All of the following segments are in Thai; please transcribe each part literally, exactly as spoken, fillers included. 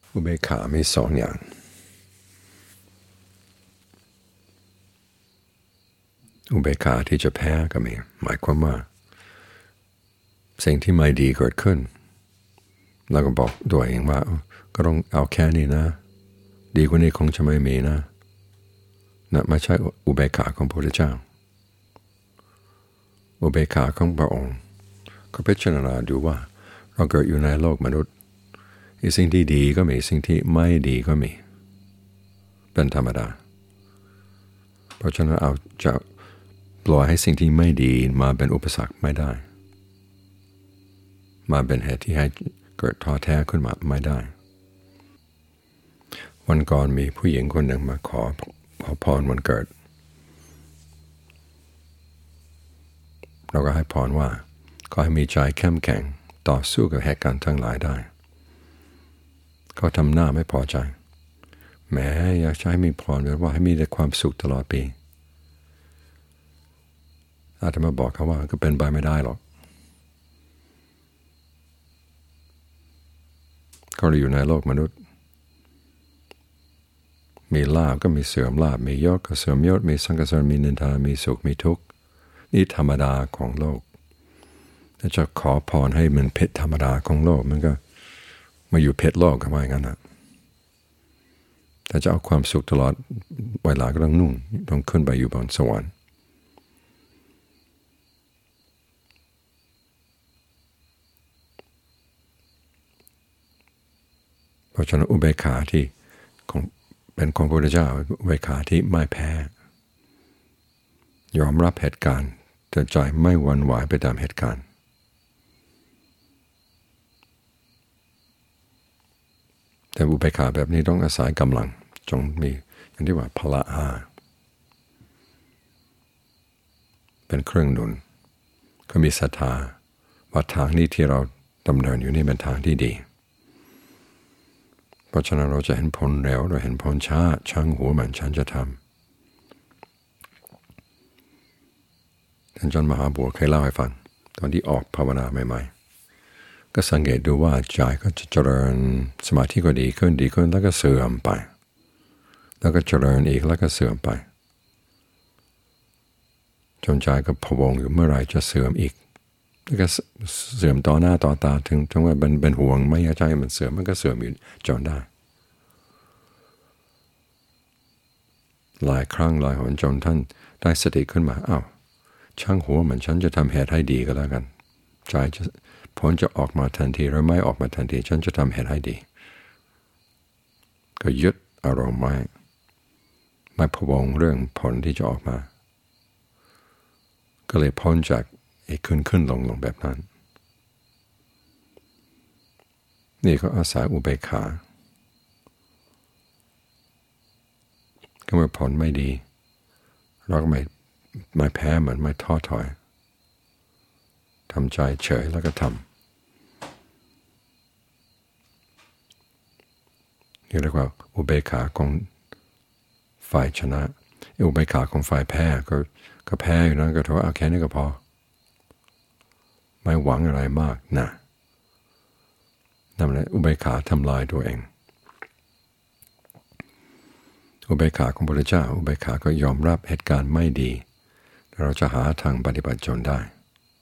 อุเบกขามีสองอย่างอุเบกขาที่จะแพ้ก็มีหมายความว่าสิ่งที่ไม่ดีเกิดขึ้นเราก็บอกตัวเองว่าก็ต้องเอาแค่นี้นะดีกว่านี้คงจะไม่มีนะนั่นไม่ใช่อุเบกขาของพระพุทธเจ้าอุเบกขาของพระองค์ก็พิจารณาดูว่าเราเกิดอยู่ในโลกมนุษย์สิ่งที่ดีก็มีสิ่งที่ไม่ดีก็มีเป็นธรรมดาเพราะฉะนั้นเอาจะปล่อยให้สิ่งที่ไม่ดีมาเป็นอุปสรรคไม่ได้มาเป็นเหตุที่ให้เกิดท้อแท้ขึ้นมาไม่ได้วันก่อนมีผู้หญิงคนหนึ่งมาขอขอพรวันเกิดเราก็ให้พรว่าขอให้มีใจเข้มแข็งต่อสู้กับเหตุการณ์ทั้งหลายได้เขาทำหน้าไม่พอใจแม้อยากให้มีพรแบบว่าให้มีแต่ความสุขตลอดปีอาจจะมาบอกเขาว่าก็เป็นไปไม่ได้หรอกเขาอยู่ในโลกมนุษย์มีลาภก็มีเสื่อมลาภมียศก็เสื่อมยศมีสังกสรมีนินทามีสุขมีทุกข์นี่ธรรมดาของโลกถ้าจะขอพรให้มันเพชรธรรมดาของโลกมันก็มาอยู่เพชรโลกกันว่าอย่างนั้นนะถ้าจะเอาความสุขตลอดเวลาก็ต้องนุ่งต้องขึ้นไปอยู่บนสวรรค์เพราะฉะนั้นอุเบกขาที่ของเป็นของพระพุทธเจ้าอุเบกขาที่ไม่แพ้ยอมรับเหตุการณ์แต่ใจไม่หวั่นไหวไปตามเหตุการณ์แต่อุเบกขาแบบนี้ต้องอาศัยกำลังจงมีอย่างที่ว่าพละห้าเป็นเครื่องหนุนก็มีศรัทธาว่าทางนี้ที่เราดำเนินอยู่นี่เป็นทางที่ดีเพราะฉะนั้นเราจะเห็นผลเร็วเราเห็นผลช้าช่างหัวมันฉันจะทำท่านอาจารย์มหาบัวเคยเล่าให้ฟังตอนที่ออกภาวนาใหม่ๆก็สังเกตดูว่าใจก็จะเจริญสมาธิก็ดีขึ้นดีขึ้นแล้วก็เสื่อมไปแล้วก็เจริญอีกแล้วก็เสื่อมไปจนใจก็พะวงอยู่เมื่อไหร่จะเสื่อมอีกแล้วก็เสื่อมต่อหน้าต่อตาถึงถึงว่าเป็นเป็นห่วงไม่อยากให้มันเสื่อมมันก็เสื่อมอยู่จนได้หลายครั้งหลายหนจนท่านได้สติขึ้นมาอ้าวช่างหัวมันฉันจะทำเหตุให้ดีก็แล้วกันใจจะผลจะออกมาทันทีหรือไม่ออกมาทันทีฉันจะทำเหตุให้ดีก็ยึดอารมณ์ไว้ไม่พะวงเรื่องผลที่จะออกมาก็เลยพ้นจากไอ้ขึ้นขึ้นลงลงแบบนั้นนี่ก็อาศัยอุเบกขาก็เมื่อผลไม่ดีเราก็ไม่ไม่แพ้เหมือนไม่ท้อถอยทำใจเฉยแล้วก็ทำนี่เรียกว่าอุเบกขาของฝ่ายชนะอุเบกขาของฝ่ายแพ้ก็ก็แพ้อยู่นั้นก็ถือว่าเอาแค่นี้ก็พอไม่หวังอะไรมากนะนั่นแหละอุเบกขาทำลายตัวเองอุเบกขาของพระพุทธเจ้าอุเบกขาก็ยอมรับเหตุการณ์ไม่ดีเราจะหาทางปฏิบัติจนได้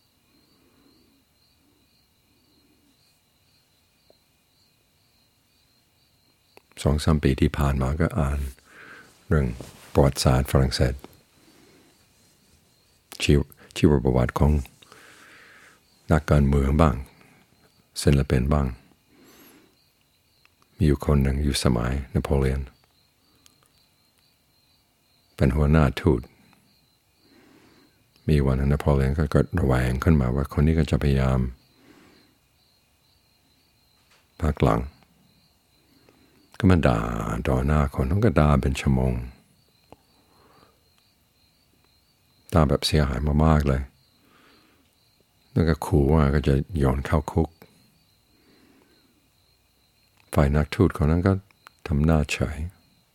สองสามปีที่ผ่านมาก็อ่านเรื่องประวัติศาสตร์ฝรั่งเศสชีวชีวประวัติของนักการเมืองบ้างศิลปินบ้างมีอยู่คนหนึ่งอยู่สมัยนโปเลียนเป็นหัวหน้าทูตมีวันนโปเลียนก็เกิดระแวงขึ้นมาว่าคนนี้ก็จะพยายามพรรคหลังก็มาด่าต่อหน้าคนต้องก็ด่าเป็นชั่วโมงด่าแบบเสียหายมากๆเลยแล้วก็ขู่ว่าก็จะโยนเข้าคุกฝ่ายนักทูตคนนั้นก็ทำหน้าเฉย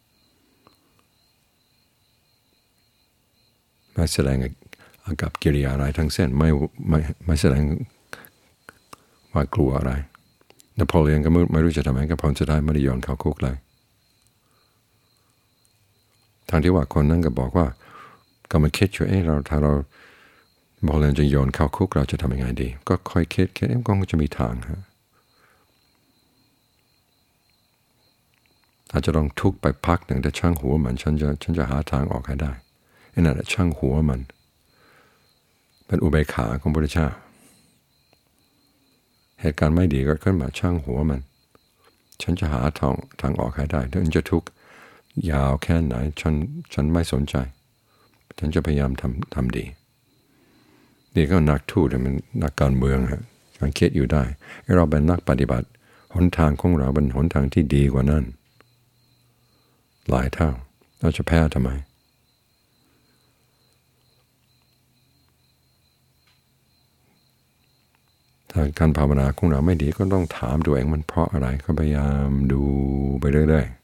ไม่แสดงอากับกิริยาอะไรทั้งสิ้นไม่ไม่ไม่แสดงว่ากลัวอะไรนโปเลียนก็ไม่รู้จะทำไงก็ผลสุดท้ายไม่ได้โยนเข้าคุกเลยทางที่ว่าคนนั้นก็บอกว่าก็มาคิดอยู่เออเราถ้าเรานโปเลียนจะโยนเข้าคุกเราจะทำยังไงดีก็ค่อยคิดคิดเอ๊ะก็คงจะมีทางฮะอาจจะต้องทุกไปพักหนึ่งแต่ช่างหัวมันฉันจะฉันจะหาทางออกให้ได้ไอ้นั่นแหละช่างหัวมันเป็นอุเบกขาของพระพุทธเจ้าเหตุการณ์ไม่ดีก็ขึ้นมาช่างหัวมันฉันจะหาทางทางออกให้ได้ถึงจะทุกข์ยาวแค่ไหนฉันฉันไม่สนใจฉันจะพยายามทำทำดีนี่ก็นักทูตมันนักการเมืองฮะสังเกตอยู่ได้เราเป็นนักปฏิบัติหนทางของเราเป็นหนทางที่ดีกว่านั้นหลายเท่าเราจะแพ้ทำไมถ้าการภาวนาของเราไม่ดีก็ต้องถามตัวเองมันเพราะอะไรก็พยายามดูไปเรื่อย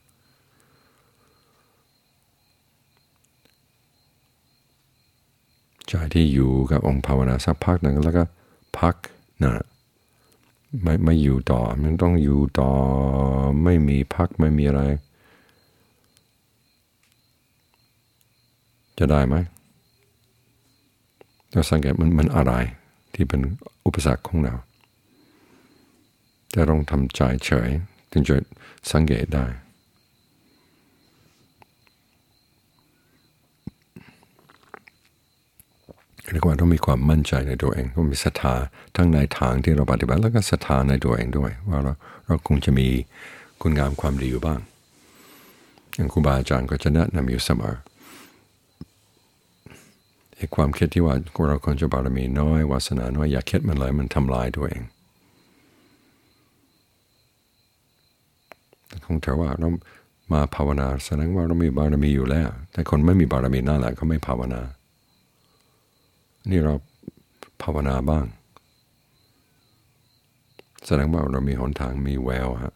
ๆใจที่อยู่กับองค์ภาวนาสักพักหนึ่งแล้วก็พักนะไม่ไม่อยู่ต่อมันต้องอยู่ต่อไม่มีพักไม่มีอะไรจะได้ไหมเราสังเกตมันมันอะไรที่เป็นอุปสรรคของเราแต่ต้องทำใจเฉยถึงจะสังเกตได้เรียกว่าต้องมีความมั่นใจในตัวเองต้องมีศรัทธาทั้งในทางที่เราปฏิบัติแล้วก็ศรัทธาในตัวเองด้วยว่าเราเราคงจะมีคุณงามความดีอยู่บ้างอย่างครูบาอาจารย์ก็จะแนะนำอยู่เสมอไอ้ความคิดที่ว่าเราควรจะบารมีน้อยวาสนาน้อยอย่าคิดมันเลยมันทำลายตัวเองคงถือว่าเรามาภาวนาแสดงว่าเรามีบารมีอยู่แล้วแต่คนไม่มีบารมีนั่นแหละเขาไม่ภาวนานี่เราภาวนาบ้างแสดงว่าเรามีหนทางมีแววฮะ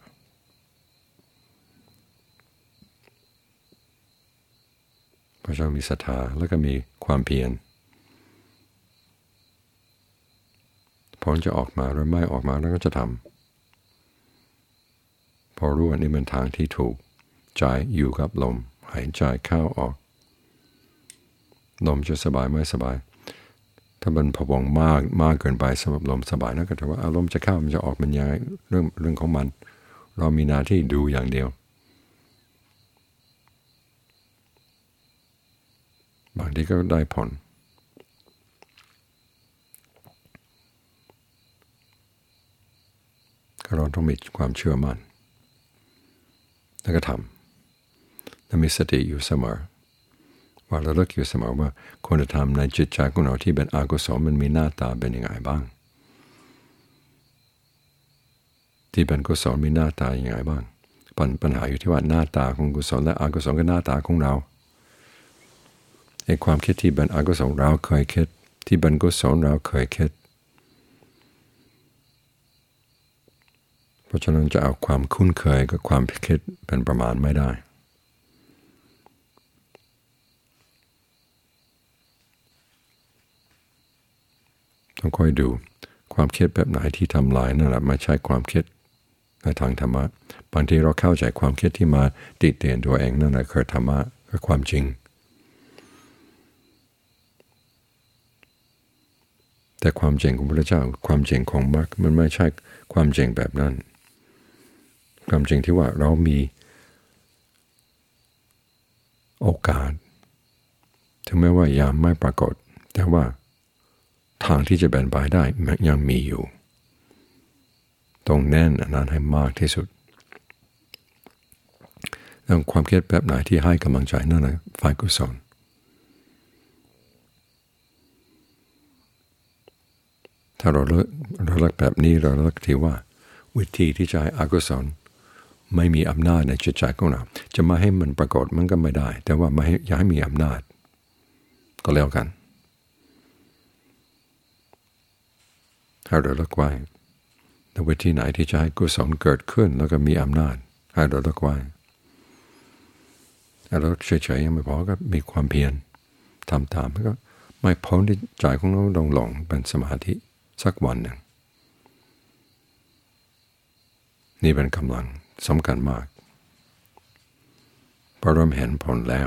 เพราะเรามีศรัทธาแล้วก็มีความเพียรผลจะออกมาหรือไม่ออกมาแล้วก็จะทำพอรู้ว่านี่เป็นทางที่ถูกใจอยู่กับลมหายใจเข้าออกลมจะสบายไม่สบายถ้ามันพะวงมากมากเกินไปสำหรับลมสบายนั่นก็ถือว่าอารมณ์จะเข้ามันจะออกมันยังไงเรื่องเรื่องของมันเรามีหน้าที่ดูอย่างเดียวบางทีก็ได้ผลเราต้องมีความเชื่อมั่นแล้วก็ทำและมีสติอยู่เสมอว่าเราเลิกอยู่เสมอว่าคุณธรรมในจิตใจของเราที่เป็นอกุศลมันมีหน้าตาเป็นยังไงบ้างที่เป็นกุศลมีหน้าตาอย่างไรบ้างปัญหาอยู่ที่ว่าหน้าตาของกุศลและอกุศลกับหน้าตาของเราไอ้ความคิดที่เป็นอกุศลเราเคยคิดที่เป็นกุศลเราเคยคิดเพราะฉะนั้นจะเอาความคุ้นเคยกับความคิดเป็นประมาณไม่ได้ต้องคอยดูความคิดแบบไหนที่ทำลายนั่นแหละไม่ใช่ความคิดในทางธรรมะบางทีเราเข้าใจความคิดที่มาติเตียนตัวเองนั่นแหละคือธรรมะคือความจริงแต่ความจริงของพระเจ้าความจริงของมรรคมันไม่ใช่ความจริงแบบนั้นความจริงที่ว่าเรามีโอกาสถึงแม้ว่ายามไม่ปรากฏแต่ว่าทางที่จะเป็นไปได้ยังมีอยู่ต้องแน่นอันนั้นให้มากที่สุดแล้วความคิดแบบไหนที่ให้กำลังใจนั่นแหละฝ่ายกุศลถ้าเราเลิกเราเลิกแบบนี้เราเลิกที่ว่าวิธีที่จะให้อกุศลไม่มีอำนาจในจิตใจของเราจะมาให้มันปรากฏมันก็ไม่ได้แต่ว่าไม่อยากให้มีอำนาจก็แล้วกันให้เราเลิกไว้ในวิธีไหนที่จะให้กุศลเกิดขึ้นแล้วก็มีอำนาจให้เราเลิกไว้ถ้าเราเฉยๆยังไม่พอก็มีความเพียรทำตามแล้วก็ไม่พ้นที่ใจของเราลงหลงเป็นสมาธิสักวันหนึ่งนี่เป็นกำลังสำคัญมากเพราะเริ่มเห็นผลแล้ว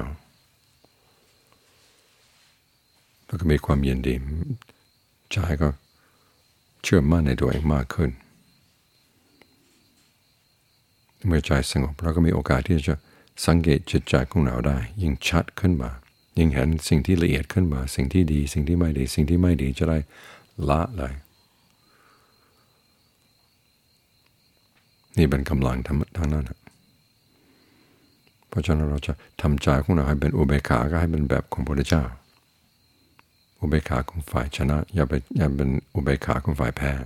แล้วก็มีความยินดีใจก็เชื่อมั่นในตัวเองมากขึ้นเมื่อใจสงบเราก็มีโอกาสที่จะสังเกตจิตใจของเราได้ยิ่งชัดขึ้นมายิ่งเห็นสิ่งที่ละเอียดขึ้นมาสิ่งที่ดีสิ่งที่ไม่ดีสิ่งที่ไม่ดีจะได้ละเลยนี่เป็นกำลังทางนั้นเพราะฉะนั้นเราจะทำใจของเราให้เป็นอุเบกขาก็ให้เป็นแบบของพระพุทธเจ้าอุเบกขาของฝ่ายชนะอย่าไปอย่าเป็นอุเบกขาของฝ่ายแพ้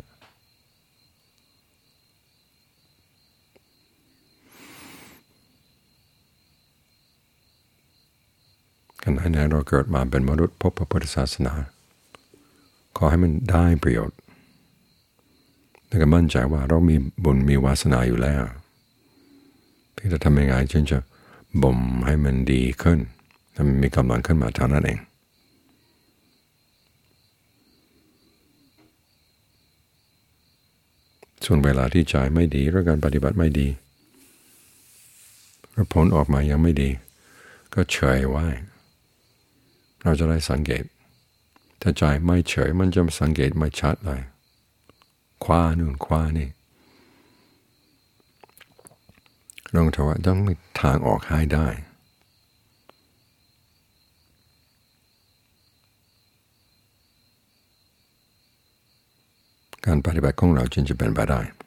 ขณะไหนเราเกิดมาเป็นมนุษย์พบพระพุทธศาสนาขอให้มันได้ประโยชน์แล้วก็มั่นใจว่าเรามีบุญมีวาสนาอยู่แล้วเพียงแต่ทำยังไงจึงจะบ่มให้มันดีขึ้นให้มันมีกำลังขึ้นมาเท่านั้นเองส่วนเวลาที่ใจไม่ดีหรือการปฏิบัติไม่ดีผลออกมายังไม่ดีก็เฉยไว้เราจะได้สังเกตถ้าใจไม่เฉยมันจะสังเกตไม่ชัดเลยคว้านู่นคว้านี่ลองถือว่าต้องมีทางออกให้ได้การปฏิบัติของเราจึงจะเป็นไปได้